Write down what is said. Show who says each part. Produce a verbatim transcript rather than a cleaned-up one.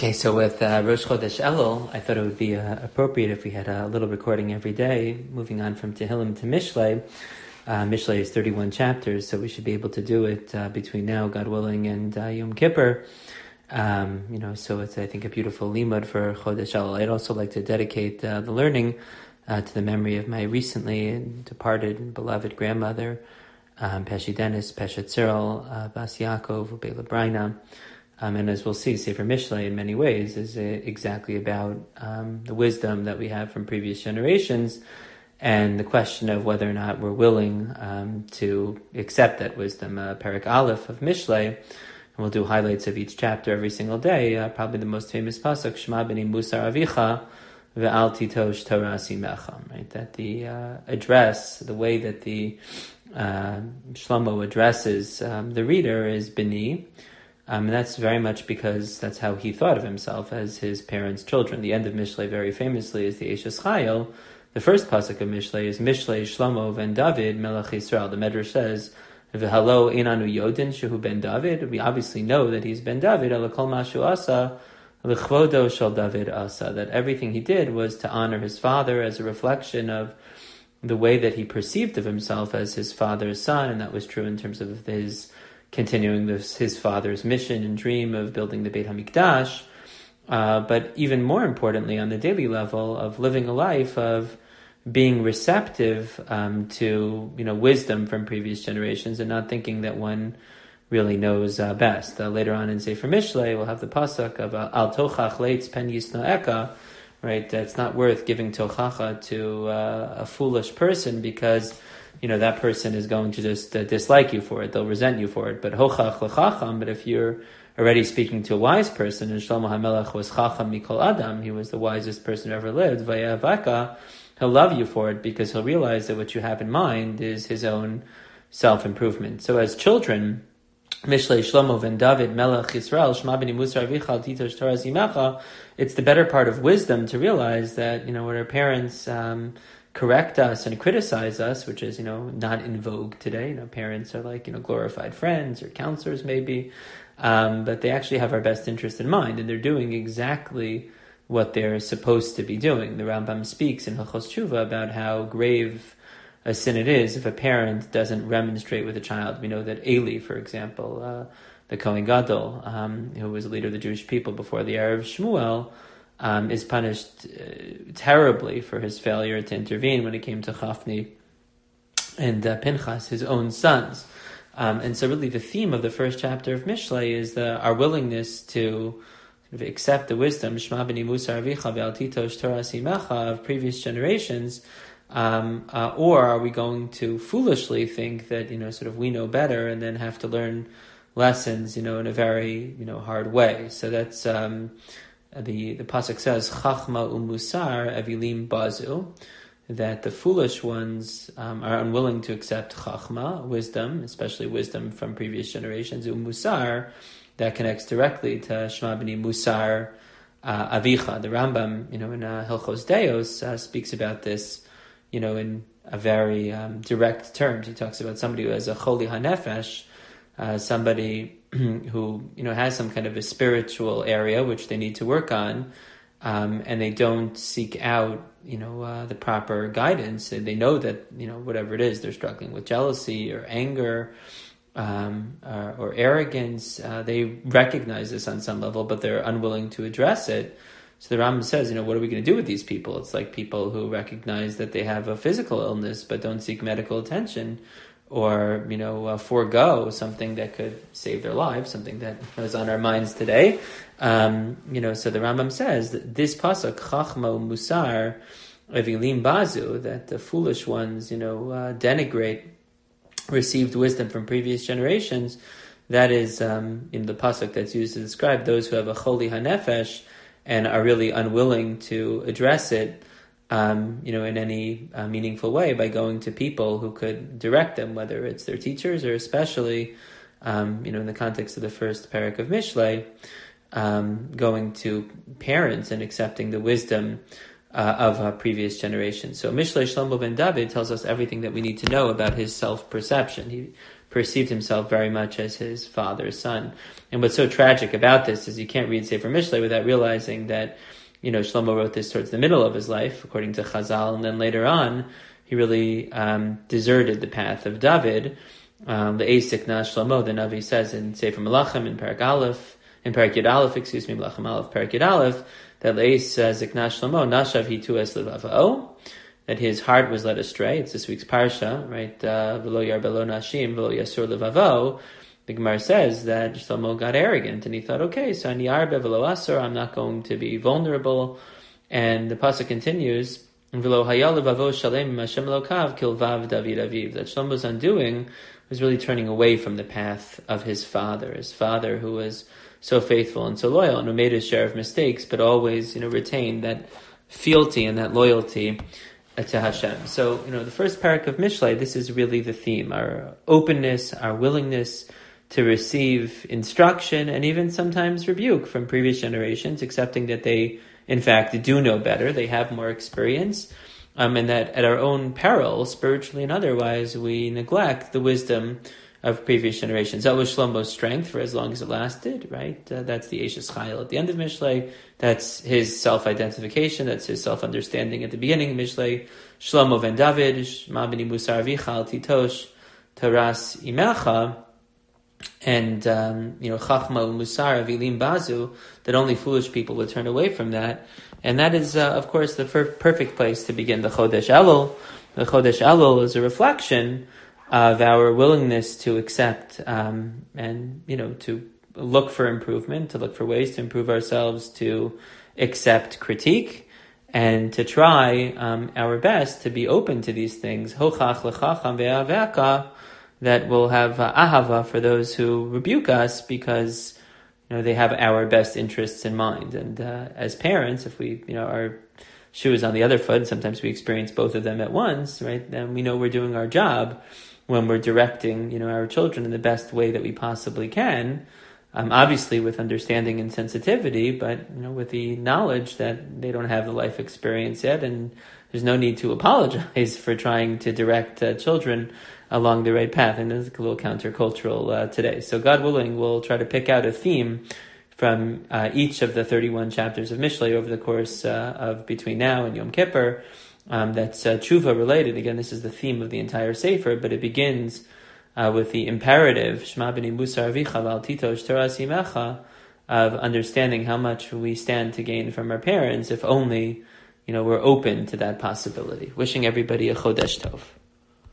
Speaker 1: Okay, so with uh, Rosh Chodesh Elul, I thought it would be uh, appropriate if we had a little recording every day, moving on from Tehillim to Mishlei. Uh, Mishlei is thirty-one chapters, so we should be able to do it uh, between now, God willing, and uh, Yom Kippur. Um, you know, so it's, I think, a beautiful limud for Chodesh Elul. I'd also like to dedicate uh, the learning uh, to the memory of my recently departed and beloved grandmother, um, Pesci Dennis, Pesha Cyril, uh, Bas Yaakov, Bela Braina. Um, and as we'll see, Sefer Mishlei in many ways is uh, exactly about um, the wisdom that we have from previous generations and the question of whether or not we're willing um, to accept that wisdom. Uh, Perek Aleph of Mishlei, and we'll do highlights of each chapter every single day. Uh, probably the most famous pasuk, Shema b'ni Musar Avicha ve'al titosh Torah simecha. Right, that the uh, address, the way that the uh, Shlomo addresses um, the reader is b'ni. Um, and that's very much because that's how he thought of himself as his parents' children. The end of Mishlei, very famously, is the Eshes Chayil. The first pasuk of Mishlei is Mishlei Shlomo ben David Melech Yisrael. The Medrash says, "V'halo inanu yodin shehu ben David." We obviously know that he's ben David. Alakol mashu asa l'chvodo shel David asa. That everything he did was to honor his father as a reflection of the way that he perceived of himself as his father's son, and that was true in terms of his continuing this, his father's mission and dream of building the Beit HaMikdash, uh, but even more importantly on the daily level of living a life of being receptive um, to you know wisdom from previous generations and not thinking that one really knows uh, best. Uh, later on in Sefer Mishlei, we'll have the pasuk of uh, Al tochach leitz pen yisnoeka, right? It's not worth giving tochacha to uh, a foolish person because you know, that person is going to just uh, dislike you for it. They'll resent you for it. But hochach lechacham, but if you're already speaking to a wise person, and Shlomo HaMelech was chacham mikol adam, he was the wisest person who ever lived, vayavaka, he'll love you for it because he'll realize that what you have in mind is his own self-improvement. So as children, Mishlei Shlomo ben David Melech Yisrael Shema b'ni Musar Avicha titosh Torah simecha, it's the better part of wisdom to realize that, you know, when our parents um, correct us and criticize us, which is, you know, not in vogue today. You know, parents are like, you know, glorified friends or counselors maybe, um, but they actually have our best interest in mind, and they're doing exactly what they're supposed to be doing. The Rambam speaks in Hilchos Tshuva about how grave a sin it is if a parent doesn't remonstrate with a child. We know that Eli, for example, uh, the Kohen Gadol, um, who was the leader of the Jewish people before the era of Shmuel, Um, is punished uh, terribly for his failure to intervene when it came to Chafni and uh, Pinchas, his own sons. Um, and so really the theme of the first chapter of Mishlei is the, our willingness to sort of accept the wisdom, Shema b'ni Musar Avicha ve'al titosh Torah simecha, of previous generations, um, uh, or are we going to foolishly think that, you know, sort of we know better and then have to learn lessons, you know, in a very, you know, hard way. So that's... Um, The the pasuk says Chachma umusar avilim bazu, that the foolish ones um, are unwilling to accept Chachma, wisdom, especially wisdom from previous generations. Umusar, that connects directly to Shema b'ni Musar uh, Avicha. The Rambam, you know, in uh, Hilchos Deos uh, speaks about this, you know, in a very um, direct terms. He talks about somebody who has a choli hanefesh, uh, somebody who, you know, has some kind of a spiritual area which they need to work on, um, and they don't seek out, you know, uh, the proper guidance. They know that, you know, whatever it is, they're struggling with jealousy or anger um, or, or arrogance. Uh, they recognize this on some level, but they're unwilling to address it. So the Rambam says, you know, what are we going to do with these people? It's like people who recognize that they have a physical illness but don't seek medical attention, or, you know, uh, forego something that could save their lives, something that is on our minds today. Um, you know, so the Rambam says that this pasuk, Chachma Musar Evilim Bazu, that the foolish ones, you know, uh, denigrate received wisdom from previous generations. That is um, in the pasuk that's used to describe those who have a Choli HaNefesh and are really unwilling to address it, Um, you know, in any uh, meaningful way by going to people who could direct them, whether it's their teachers or especially, um, you know, in the context of the first parak of Mishlei, um, going to parents and accepting the wisdom uh, of uh, previous generations. So Mishlei Shlomo ben David tells us everything that we need to know about his self-perception. He perceived himself very much as his father's son. And what's so tragic about this is you can't read Sefer Mishlei without realizing that, you know, Shlomo wrote this towards the middle of his life, according to Chazal, and then later on, he really um, deserted the path of David. Um, the Eisik Na Shlomo, the Navi says in Sefer Melachim, in Parak Aleph, in Parak Yud Aleph, excuse me, Melachim Aleph, Parak Yud Aleph, that Leis Zikna Shlomo, Nashav Hitu Es Levavao, that his heart was led astray. It's this week's parsha, right? V'lo yarbelo nashim, v'lo yasur levavo. The Gemara says that Shlomo got arrogant and he thought, okay, so ani yarbe v'lo asur, I'm not going to be vulnerable. And the pasuk continues, v'lo hayal levavo shalem Hashem Elokav kilvav David aviv. That Shlomo's undoing was really turning away from the path of his father, his father who was so faithful and so loyal and who made his share of mistakes, but always, you know, retained that fealty and that loyalty to Hashem. So, you know, the first parak of Mishlei, this is really the theme, our openness, our willingness to receive instruction and even sometimes rebuke from previous generations, accepting that they, in fact, do know better, they have more experience, um, and that at our own peril, spiritually and otherwise, we neglect the wisdom of previous generations. That was Shlomo's strength for as long as it lasted, right? Uh, that's the Eishes Chayil at the end of Mishlei. That's his self-identification. That's his self-understanding at the beginning of Mishlei. Shlomo ben David, Shema b'ni Musar Vichal Titosh, Taras Imecha, and, um, you know, Chachma Musar Avilim Bazu, that only foolish people would turn away from that. And that is, uh, of course, the per- perfect place to begin the Chodesh Elul. The Chodesh Elul is a reflection of our willingness to accept um, and, you know, to look for improvement, to look for ways to improve ourselves, to accept critique, and to try um, our best to be open to these things. Hochach lechacham ve'aveka, that will have uh, ahava for those who rebuke us because, you know, they have our best interests in mind. And uh, as parents, if we, you know, our shoe is on the other foot, and sometimes we experience both of them at once, right? Then we know we're doing our job when we're directing, you know, our children in the best way that we possibly can, um, obviously with understanding and sensitivity, but, you know, with the knowledge that they don't have the life experience yet, and there's no need to apologize for trying to direct uh, children along the right path. And it's a little countercultural uh, today. So God willing, we'll try to pick out a theme from uh, each of the thirty-one chapters of Mishlei over the course uh, of between now and Yom Kippur, Um, that's uh, tshuva related. Again, this is the theme of the entire Sefer, but it begins uh, with the imperative, Shema b'ni Musar Avicha v'al Titosh Taras Imecha, of understanding how much we stand to gain from our parents if only, you know, we're open to that possibility. Wishing everybody a Chodesh Tov.